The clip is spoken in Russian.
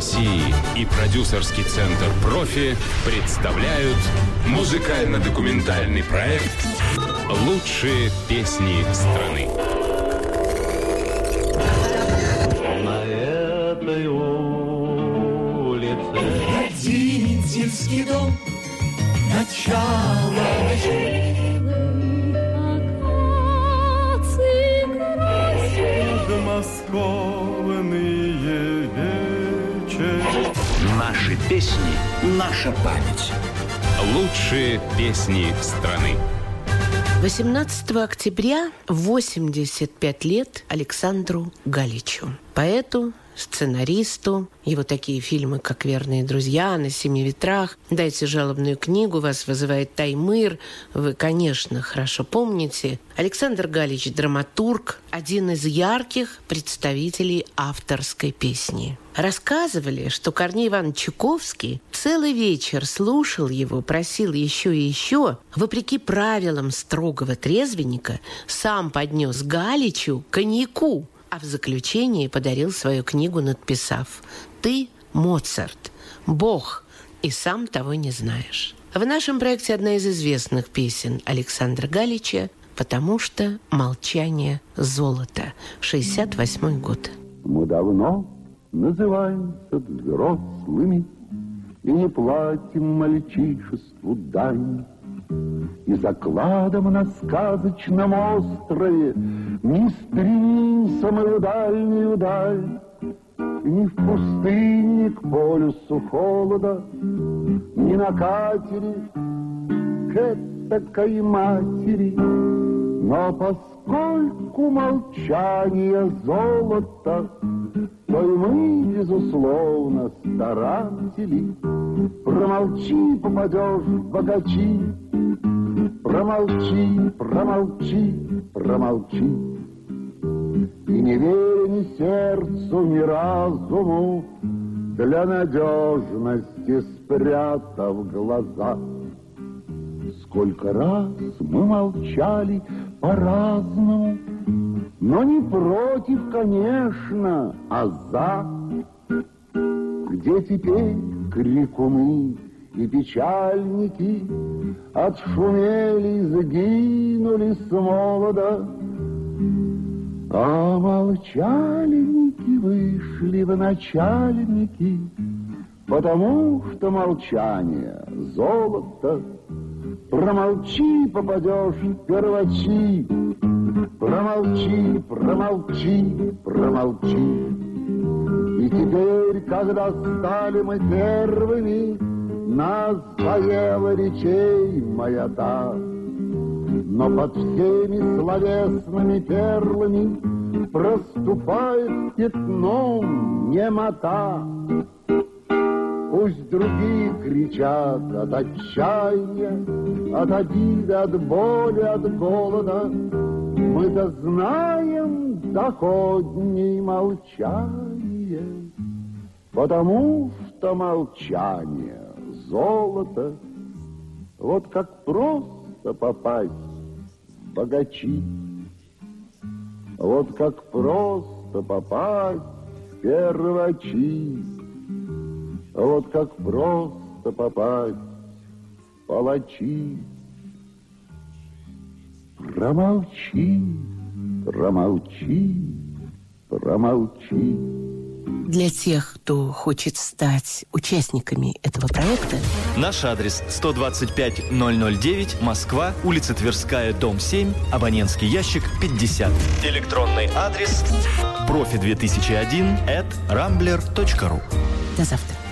России и продюсерский центр «Профи» представляют музыкально-документальный проект «Лучшие песни страны». На этой улице Родительский дом, начало ночей. подмосковные вечери. Наши песни, наша память. Лучшие песни страны. 18 октября 85 лет Александру Галичу, поэту, сценаристу. Его такие фильмы, как «Верные друзья», «На семи ветрах», «Дайте жалобную книгу», «Вас вызывает Таймыр». Вы, конечно, хорошо помните. Александр Галич – драматург, один из ярких представителей авторской песни. Рассказывали, что Корней Иванович Чуковский целый вечер слушал его, просил еще и еще. Вопреки правилам строгого трезвенника, сам поднес Галичу коньяку, а в заключении подарил свою книгу, надписав: «Ты Моцарт, Бог, и сам того не знаешь». В нашем проекте одна из известных песен Александра Галича «Потому что молчание золото», 68 год. Мы давно называемся взрослыми и не платим мальчишеству дань. И закладом на сказочном острове не стремимся мы в дальнюю даль. Ни в пустыне к полюсу холода, ни на катере к этакой матери. Но поскольку молчание золото, то и мы, безусловно, старатели. Промолчи, попадешь в богачи. Промолчи, промолчи, промолчи. И не веря ни сердцу, ни разуму, для надежности спрятав глаза. Сколько раз мы молчали по-разному, но не против, конечно, а за. Где теперь крикуны и печальники отшумели и сгинули с молода, а молчальники вышли в начальники, потому что молчание золото. Промолчи, попадешь в первачи. Промолчи, промолчи, промолчи. И теперь, когда стали мы первыми, нас поела речей маята. Но под всеми словесными перлами проступает пятном немота. Пусть другие кричат от отчаяния, от обиды, от боли, от голода. Мы-то знаем доходней молчание, потому что молчание золото. Вот как просто попасть в богачи, вот как просто попасть в первачи, вот как просто попасть в палачи. Промолчи, промолчи, промолчи. Для тех, кто хочет стать участниками этого проекта, наш адрес 125-009, Москва, улица Тверская, дом 7, абонентский ящик 50. Электронный адрес profi2001@rambler.ru. до завтра.